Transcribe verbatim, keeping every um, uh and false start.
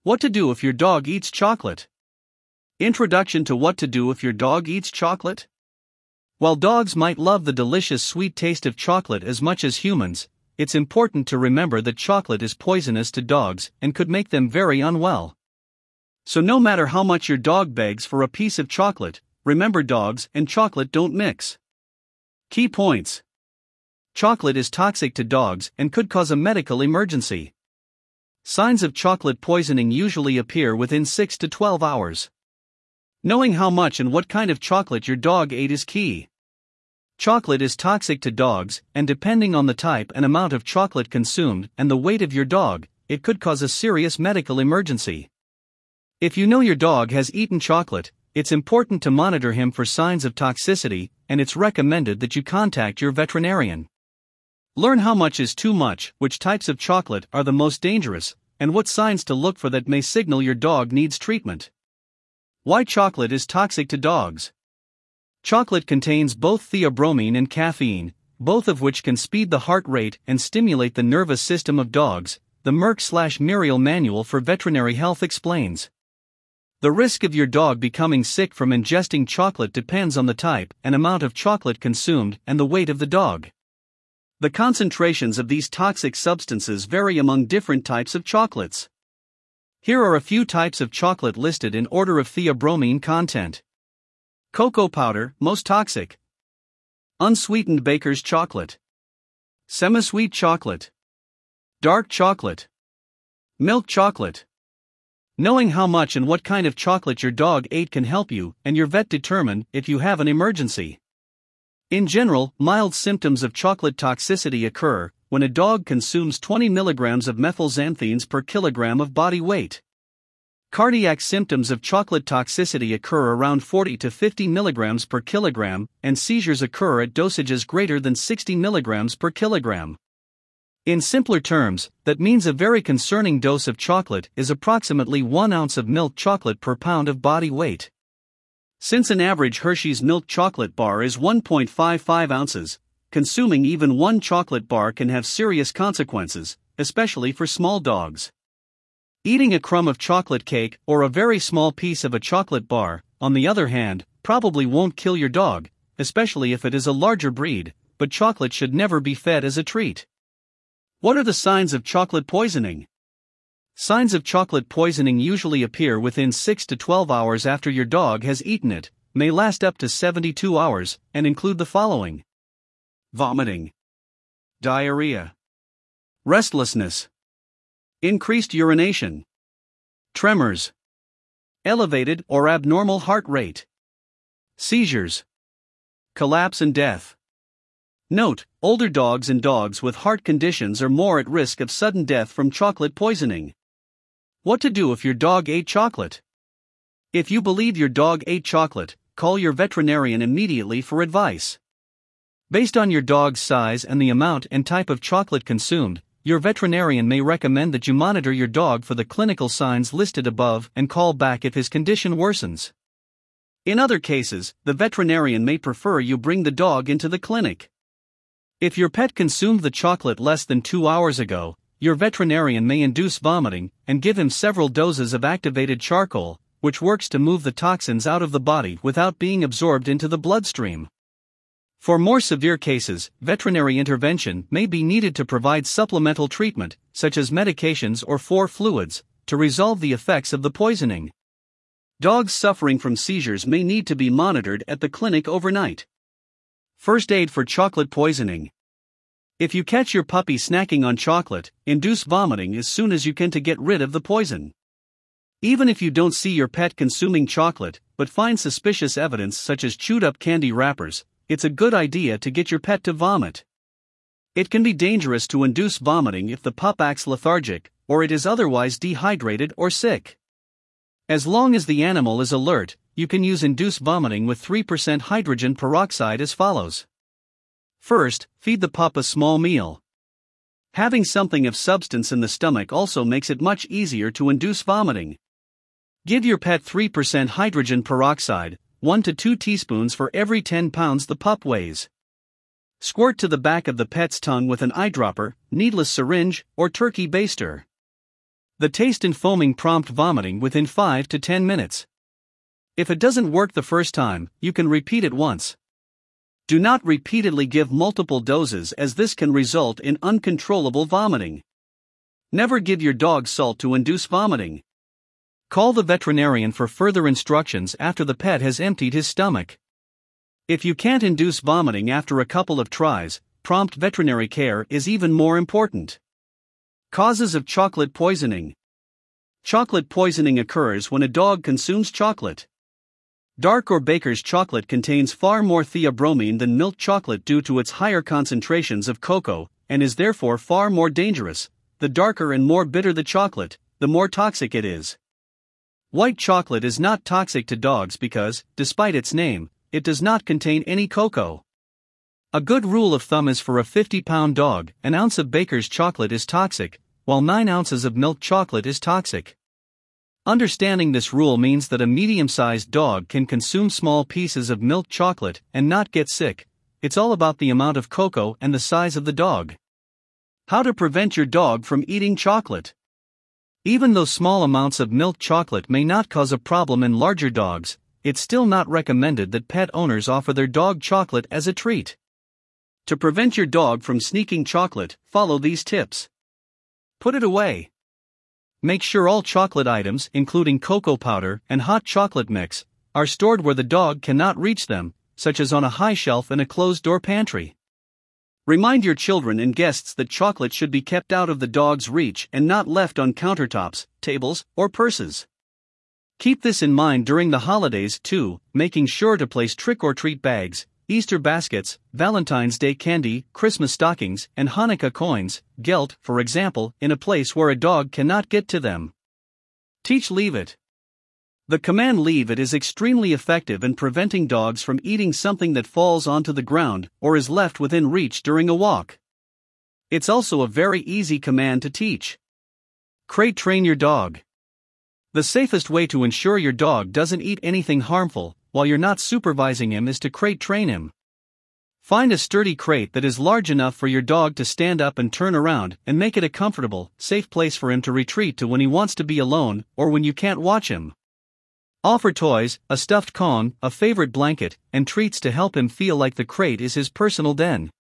What to do if your dog eats chocolate? Introduction to what to do if your dog eats chocolate. While dogs might love the delicious sweet taste of chocolate as much as humans, it's important to remember that chocolate is poisonous to dogs and could make them very unwell. So no matter how much your dog begs for a piece of chocolate, remember dogs and chocolate don't mix. Key points. Chocolate is toxic to dogs and could cause a medical emergency. Signs of chocolate poisoning usually appear within six to twelve hours. Knowing how much and what kind of chocolate your dog ate is key. Chocolate is toxic to dogs, and depending on the type and amount of chocolate consumed and the weight of your dog, it could cause a serious medical emergency. If you know your dog has eaten chocolate, it's important to monitor him for signs of toxicity, and it's recommended that you contact your veterinarian. Learn how much is too much, which types of chocolate are the most dangerous, and what signs to look for that may signal your dog needs treatment. Why chocolate is toxic to dogs. Chocolate contains both theobromine and caffeine, both of which can speed the heart rate and stimulate the nervous system of dogs, the Merck/Muriel Manual for Veterinary Health explains. The risk of your dog becoming sick from ingesting chocolate depends on the type and amount of chocolate consumed and the weight of the dog. The concentrations of these toxic substances vary among different types of chocolates. Here are a few types of chocolate listed in order of theobromine content. Cocoa powder, most toxic. Unsweetened baker's chocolate. Semi-sweet chocolate. Dark chocolate. Milk chocolate. Knowing how much and what kind of chocolate your dog ate can help you and your vet determine if you have an emergency. In general, mild symptoms of chocolate toxicity occur when a dog consumes twenty milligrams of methylxanthines per kilogram of body weight. Cardiac symptoms of chocolate toxicity occur around forty to fifty milligrams per kilogram, and seizures occur at dosages greater than sixty milligrams per kilogram. In simpler terms, that means a very concerning dose of chocolate is approximately one ounce of milk chocolate per pound of body weight. Since an average Hershey's milk chocolate bar is one point five five ounces, consuming even one chocolate bar can have serious consequences, especially for small dogs. Eating a crumb of chocolate cake or a very small piece of a chocolate bar, on the other hand, probably won't kill your dog, especially if it is a larger breed, but chocolate should never be fed as a treat. What are the signs of chocolate poisoning? Signs of chocolate poisoning usually appear within six to twelve hours after your dog has eaten it, may last up to seventy-two hours, and include the following: vomiting, diarrhea, restlessness, increased urination, tremors, elevated or abnormal heart rate, seizures, collapse and death. Note, older dogs and dogs with heart conditions are more at risk of sudden death from chocolate poisoning. What to do if your dog ate chocolate? If you believe your dog ate chocolate, call your veterinarian immediately for advice. Based on your dog's size and the amount and type of chocolate consumed, your veterinarian may recommend that you monitor your dog for the clinical signs listed above and call back if his condition worsens. In other cases, the veterinarian may prefer you bring the dog into the clinic. If your pet consumed the chocolate less than two hours ago, your veterinarian may induce vomiting and give him several doses of activated charcoal, which works to move the toxins out of the body without being absorbed into the bloodstream. For more severe cases, veterinary intervention may be needed to provide supplemental treatment, such as medications or four fluids, to resolve the effects of the poisoning. Dogs suffering from seizures may need to be monitored at the clinic overnight. First aid for chocolate poisoning. If you catch your puppy snacking on chocolate, induce vomiting as soon as you can to get rid of the poison. Even if you don't see your pet consuming chocolate, but find suspicious evidence such as chewed up candy wrappers, it's a good idea to get your pet to vomit. It can be dangerous to induce vomiting if the pup acts lethargic, or it is otherwise dehydrated or sick. As long as the animal is alert, you can use induced vomiting with three percent hydrogen peroxide as follows. First, feed the pup a small meal. Having something of substance in the stomach also makes it much easier to induce vomiting. Give your pet three percent hydrogen peroxide, one to two teaspoons for every ten pounds the pup weighs. Squirt to the back of the pet's tongue with an eyedropper, needless syringe, or turkey baster. The taste and foaming prompt vomiting within five to ten minutes. If it doesn't work the first time, you can repeat it once. Do not repeatedly give multiple doses, as this can result in uncontrollable vomiting. Never give your dog salt to induce vomiting. Call the veterinarian for further instructions after the pet has emptied his stomach. If you can't induce vomiting after a couple of tries, prompt veterinary care is even more important. Causes of chocolate poisoning. Chocolate poisoning occurs when a dog consumes chocolate. Dark or baker's chocolate contains far more theobromine than milk chocolate due to its higher concentrations of cocoa, and is therefore far more dangerous. The darker and more bitter the chocolate, the more toxic it is. White chocolate is not toxic to dogs because, despite its name, it does not contain any cocoa. A good rule of thumb is for a fifty pound dog, an ounce of baker's chocolate is toxic, while nine ounces of milk chocolate is toxic. Understanding this rule means that a medium-sized dog can consume small pieces of milk chocolate and not get sick. It's all about the amount of cocoa and the size of the dog. How to prevent your dog from eating chocolate. Even though small amounts of milk chocolate may not cause a problem in larger dogs, it's still not recommended that pet owners offer their dog chocolate as a treat. To prevent your dog from sneaking chocolate, follow these tips. Put it away. Make sure all chocolate items, including cocoa powder and hot chocolate mix, are stored where the dog cannot reach them, such as on a high shelf in a closed-door pantry. Remind your children and guests that chocolate should be kept out of the dog's reach and not left on countertops, tables, or purses. Keep this in mind during the holidays too, making sure to place trick-or-treat bags, Easter baskets, Valentine's Day candy, Christmas stockings, and Hanukkah coins, gelt, for example, in a place where a dog cannot get to them. Teach Leave It. The command Leave It is extremely effective in preventing dogs from eating something that falls onto the ground or is left within reach during a walk. It's also a very easy command to teach. Crate train your dog. The safest way to ensure your dog doesn't eat anything harmful while you're not supervising him is to crate train him. Find a sturdy crate that is large enough for your dog to stand up and turn around, and make it a comfortable, safe place for him to retreat to when he wants to be alone or when you can't watch him. Offer toys, a stuffed Kong, a favorite blanket, and treats to help him feel like the crate is his personal den.